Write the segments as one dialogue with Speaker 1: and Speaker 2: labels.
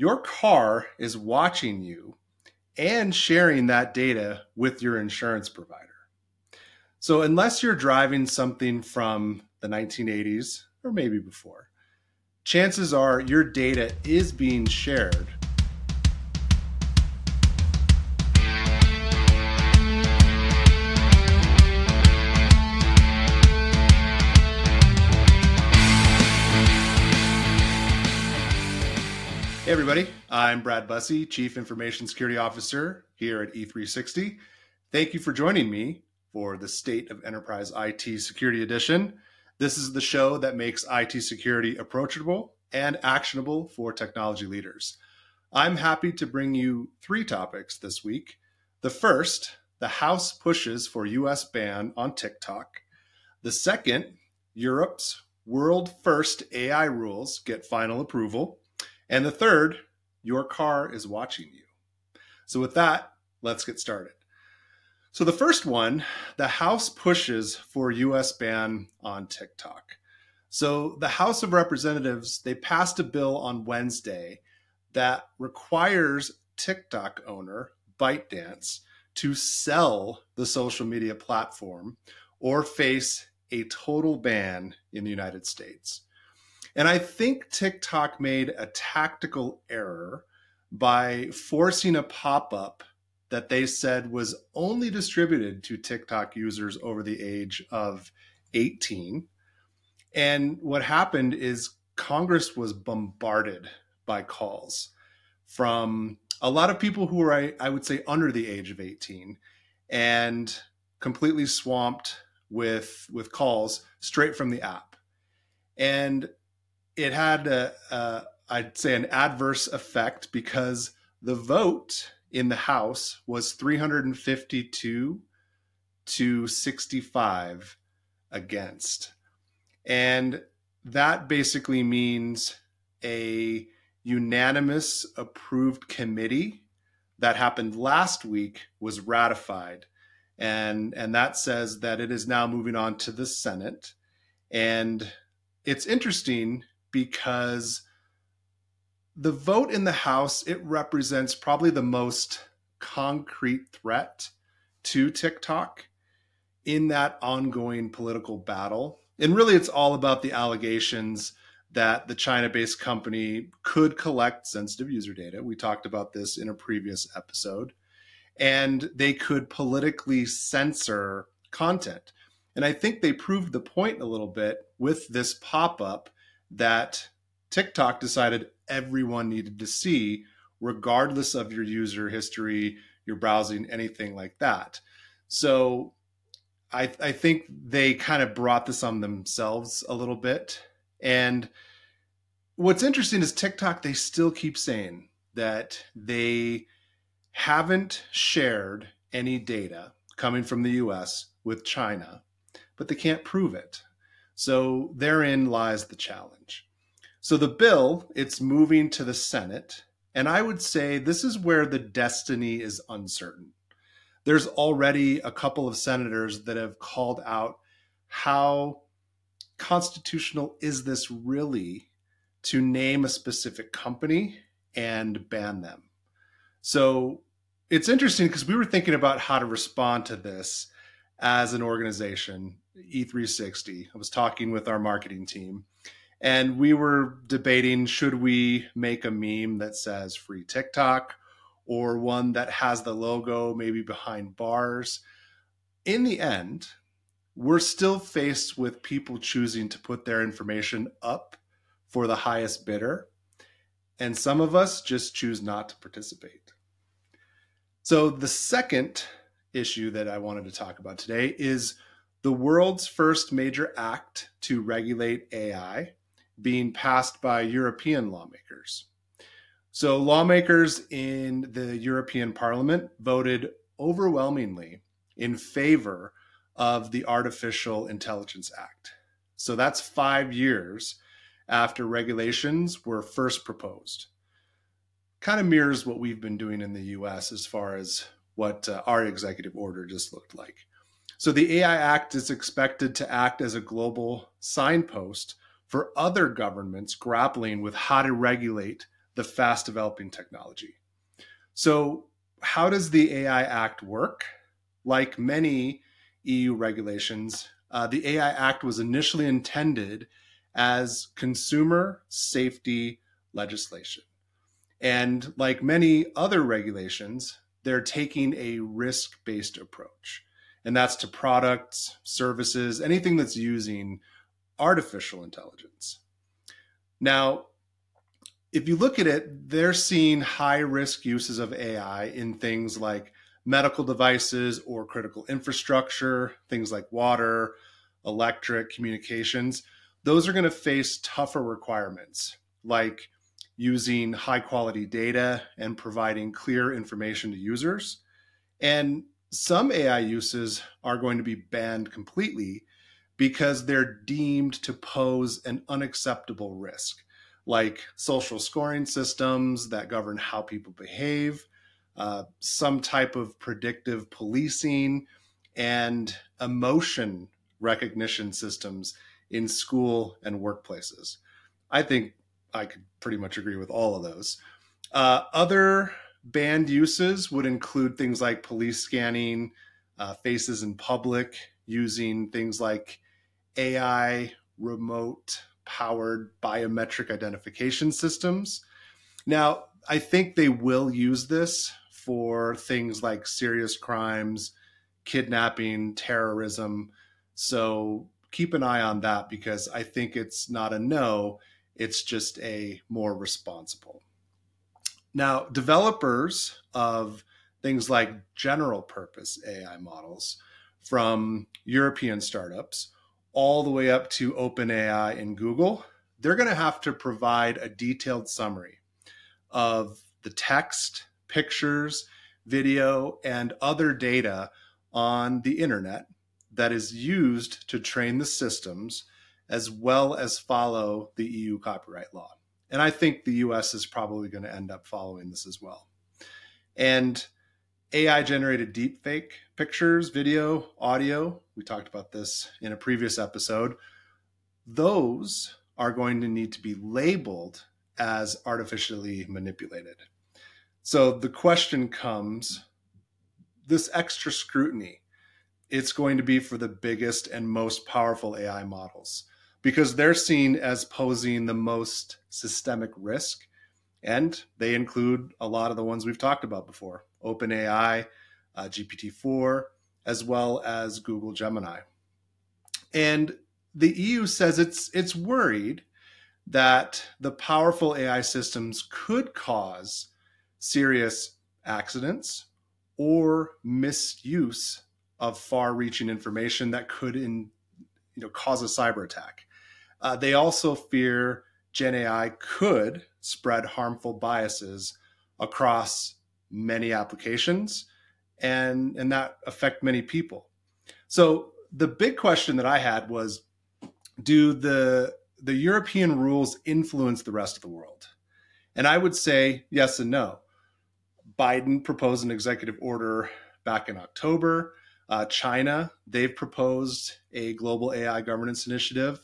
Speaker 1: Your car is watching you and sharing that data with your insurance provider. So unless you're driving something from the 1980s or maybe before, chances are your data is being shared. Hey everybody, I'm Brad Bussey, Chief Information Security Officer here at E360. Thank you for joining me for the State of Enterprise IT Security Edition. This is the show that makes IT security approachable and actionable for technology leaders. I'm happy to bring you three topics this week. The first, the House pushes for US ban on TikTok. The second, Europe's world first AI rules get final approval. And the third, your car is watching you. So with that, let's get started. So the first one, the House pushes for US ban on TikTok. So the House of Representatives, they passed a bill on Wednesday that requires TikTok owner ByteDance to sell the social media platform or face a total ban in the United States. And I think TikTok made a tactical error by forcing a pop-up that they said was only distributed to TikTok users over the age of 18. And what happened is Congress was bombarded by calls from a lot of people who were, I would say, under the age of 18 and completely swamped with calls straight from the app. And it had, I'd say, an adverse effect because the vote in the House was 352 to 65 against. And that basically means a unanimous approved committee that happened last week was ratified. And that says that it is now moving on to the Senate. And it's interesting because the vote in the House, it represents probably the most concrete threat to TikTok in that ongoing political battle. And really, it's all about the allegations that the China-based company could collect sensitive user data. We talked about this in a previous episode. And they could politically censor content. And I think they proved the point a little bit with this pop-up that TikTok decided everyone needed to see, regardless of your user history, your browsing, anything like that. So I think they kind of brought this on themselves a little bit. And what's interesting is TikTok, they still keep saying that they haven't shared any data coming from the US with China, but they can't prove it. So therein lies the challenge. So the bill, it's moving to the Senate, and I would say this is where the destiny is uncertain. There's already a couple of senators that have called out how constitutional is this really to name a specific company and ban them. So it's interesting because we were thinking about how to respond to this as an organization, E360. I was talking with our marketing team and we were debating, should we make a meme that says free TikTok or one that has the logo maybe behind bars? In the end, we're still faced with people choosing to put their information up for the highest bidder. And some of us just choose not to participate. So the second issue that I wanted to talk about today is the world's first major act to regulate AI being passed by European lawmakers. So lawmakers in the European Parliament voted overwhelmingly in favor of the Artificial Intelligence Act. So that's 5 years after regulations were first proposed. Kind of mirrors what we've been doing in the US as far as what our executive order just looked like. So the AI Act is expected to act as a global signpost for other governments grappling with how to regulate the the fast developing technology. So, how does the AI Act work? Like many EU regulations, the AI Act was initially intended as consumer safety legislation. And like many other regulations, they're taking a risk based approach. And that's to products, services, anything that's using artificial intelligence. Now, if you look at it, they're seeing high risk uses of AI in things like medical devices or critical infrastructure, things like water, electric, communications. Those are going to face tougher requirements like using high quality data and providing clear information to users. And some AI uses are going to be banned completely because they're deemed to pose an unacceptable risk, like social scoring systems that govern how people behave, some type of predictive policing, and emotion recognition systems in school and workplaces. I think I could pretty much agree with all of those. Other banned uses would include things like police scanning faces in public, using things like AI remote powered biometric identification systems. Now, I think they will use this for things like serious crimes, kidnapping, terrorism. So keep an eye on that because I think it's not a no, it's just a more responsible. Now, developers of things like general purpose AI models from European startups all the way up to OpenAI and Google, they're going to have to provide a detailed summary of the text, pictures, video, and other data on the internet that is used to train the systems, as well as follow the EU copyright law. And I think the US is probably going to end up following this as well. And AI generated deepfake pictures, video, audio, we talked about this in a previous episode, those are going to need to be labeled as artificially manipulated. So the question comes, this extra scrutiny, it's going to be for the biggest and most powerful AI models because they're seen as posing the most systemic risk. And they include a lot of the ones we've talked about before, OpenAI, GPT-4, as well as Google Gemini. And the EU says it's worried that the powerful AI systems could cause serious accidents or misuse of far-reaching information that could cause a cyber attack. They also fear Gen AI could spread harmful biases across many applications and that affect many people. So the big question that I had was, do the European rules influence the rest of the world? And I would say yes and no. Biden proposed an executive order back in October. China, they've proposed a global AI governance initiative.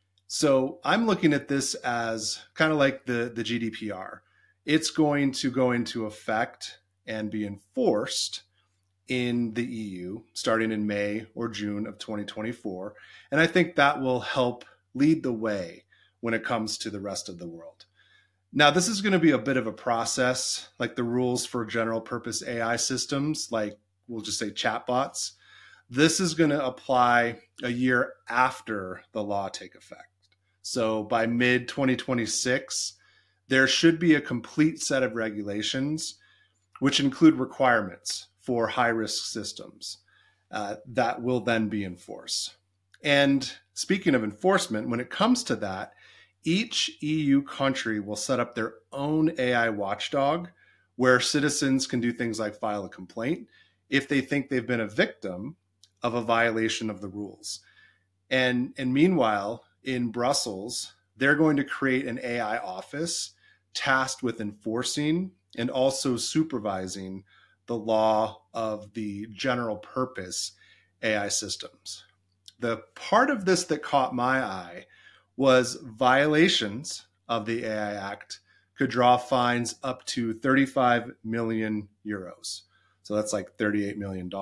Speaker 1: So I'm looking at this as kind of like the GDPR. It's going to go into effect and be enforced in the EU starting in May or June of 2024. And I think that will help lead the way when it comes to the rest of the world. Now, this is going to be a bit of a process, like the rules for general purpose AI systems, like we'll just say chatbots. This is going to apply a year after the law take effect. So by mid 2026, there should be a complete set of regulations, which include requirements for high risk systems that will then be enforced. And speaking of enforcement, when it comes to that, each EU country will set up their own AI watchdog where citizens can do things like file a complaint if they think they've been a victim of a violation of the rules. And meanwhile, in Brussels, they're going to create an AI office tasked with enforcing and also supervising the law of the general purpose AI systems. The part of this that caught my eye was violations of the AI Act could draw fines up to 35 million euros. So that's like $38 million,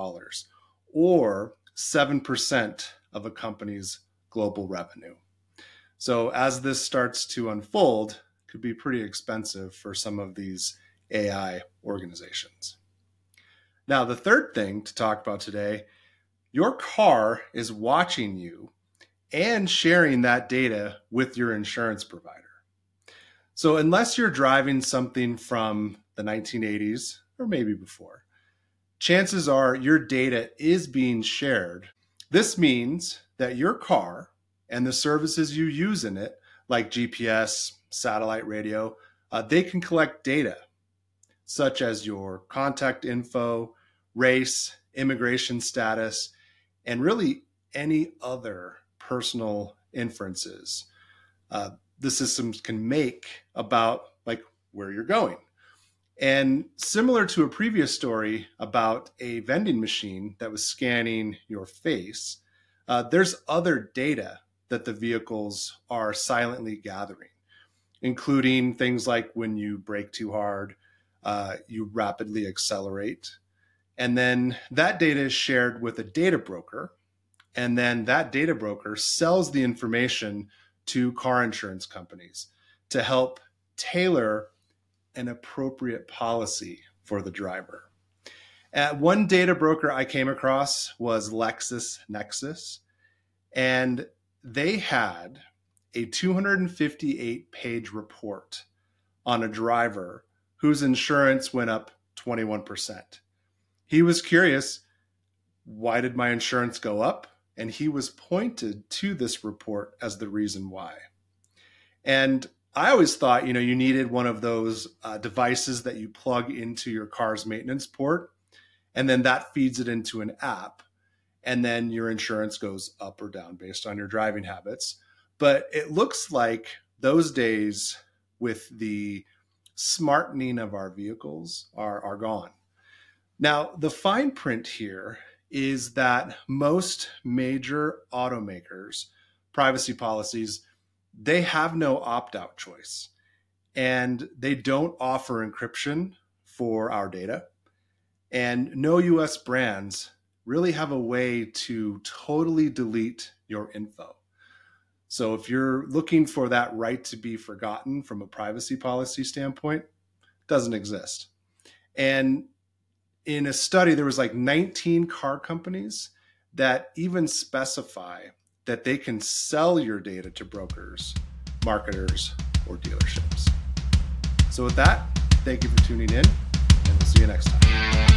Speaker 1: or 7% of a company's global revenue. So as this starts to unfold, it could be pretty expensive for some of these AI organizations. Now, the third thing to talk about today, your car is watching you and sharing that data with your insurance provider. So unless you're driving something from the 1980s or maybe before, chances are your data is being shared. This means that your car and the services you use in it, like GPS, satellite radio, they can collect data such as your contact info, race, immigration status, and really any other personal inferences the systems can make about like where you're going. And similar to a previous story about a vending machine that was scanning your face, there's other data that the vehicles are silently gathering, including things like when you brake too hard, you rapidly accelerate. And then that data is shared with a data broker. And then that data broker sells the information to car insurance companies to help tailor an appropriate policy for the driver. One data broker I came across was LexisNexis, and they had a 258-page report on a driver whose insurance went up 21%. He was curious, why did my insurance go up? And he was pointed to this report as the reason why. And I always thought, you needed one of those devices that you plug into your car's maintenance port, and then that feeds it into an app, and then your insurance goes up or down based on your driving habits. But it looks like those days with the smartening of our vehicles are gone. Now, the fine print here is that most major automakers' privacy policies, they have no opt-out choice, and they don't offer encryption for our data. And no US brands really have a way to totally delete your info. So if you're looking for that right to be forgotten from a privacy policy standpoint, it doesn't exist. And in a study, there was like 19 car companies that even specify that they can sell your data to brokers, marketers, or dealerships. So with that, thank you for tuning in, and we'll see you next time.